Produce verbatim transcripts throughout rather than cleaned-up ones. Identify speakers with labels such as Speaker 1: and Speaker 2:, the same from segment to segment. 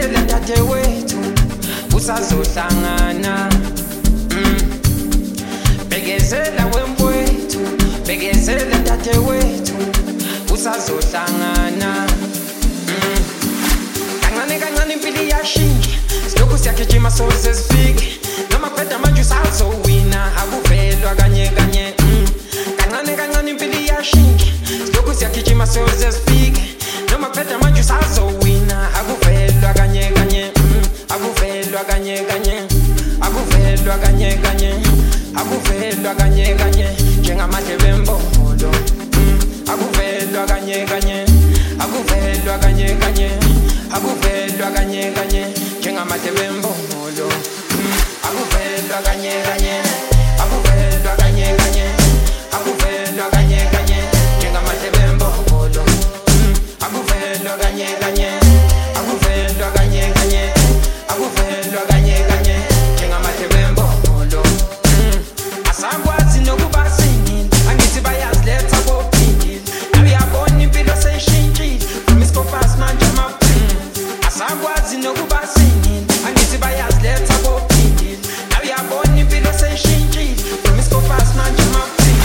Speaker 1: bekezela dadewethu usazohlangana. Mm. Bekezela wemfowethu, bekezela dadewethu usazohlangana. Mm. Kancane kancane impilo iyashintsha, silokhu siyagijima soze sifike, noma kuphela manje usazowina akuvelwa kanye kanye. Mm. Kancane kancane impilo iyashintsha, silokhu siyagijima soze sifike, noma kuphela manje usazowina akuvelwa kanye kanye. Mm. Akuvelwa kanye kanye, akuvelwa kanye kanye, akuvelwa kanye kanye njengamadlebe embongolo. Mm. Akuvelwa kanye kanye, akuvelwa kanye kanye, akuvelwa kanye kanye njengamadlebe embongolo. Mm. Akuvelwa kanye kanye, akuvelwa kanye kanye, akuvelwa kanye kanye njengamadlebe embongolo. Mm. Akuvelwa kanye kanye, akuvelwa kanye kanye, akuvelwa kanye kanye njengamadlebe embongolo. Mm. Asakwazi nokuba singile, angithi bayaziletha kophindile, nawe uyabona impilo seyishintshile, from isikopasi manje amaphini. Asakwazi nokuba singile, angithi bayaziletha kophindile, nawe uyabona impilo seyishintshile, from isikopasi manje amaphini.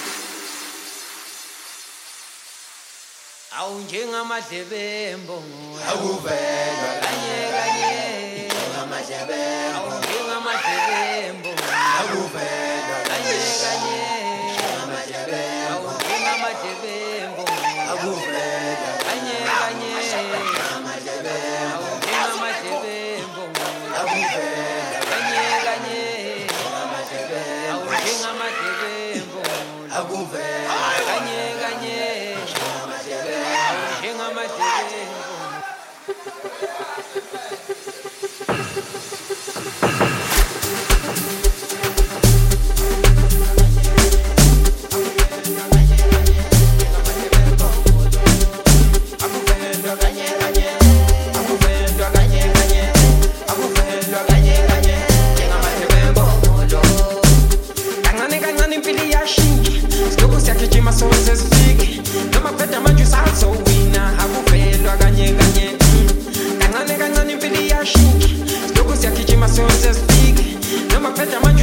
Speaker 1: Awu njengamadlebe embongolo,
Speaker 2: akuvelwa
Speaker 1: kanye kanye
Speaker 2: njengamadlebe
Speaker 1: awu njengamadlebe embongolo,
Speaker 2: akuvelwa
Speaker 1: kanye kanye
Speaker 2: njengamadlebe
Speaker 1: awu njengamadlebe embongolo,
Speaker 2: akuvelwa
Speaker 1: kanye kanye
Speaker 2: njengamadlebe
Speaker 1: awu njengamadlebe embongolo,
Speaker 2: akuvelwa
Speaker 1: kanye kanye
Speaker 2: njengamadlebe
Speaker 1: awu njengamadlebe embongolo,
Speaker 2: akuvelwa
Speaker 1: kanye kanye
Speaker 2: njengamadlebe
Speaker 1: awu njengamadlebe embongolo. Akuvelwa kanye kanye, akuvelwa kanye kanye, akuvelwa kanye kanye njengamadlebe embongolo. Kancane kancane impilo iyashintsha, silokhu siyagijima soze sifike, noma kuphela manje usazowina akuvelwa kanye kanye. Mm. Kancane kancane impilo iyashintsha, silokhu siyagijima soze sifike, noma kuphela manje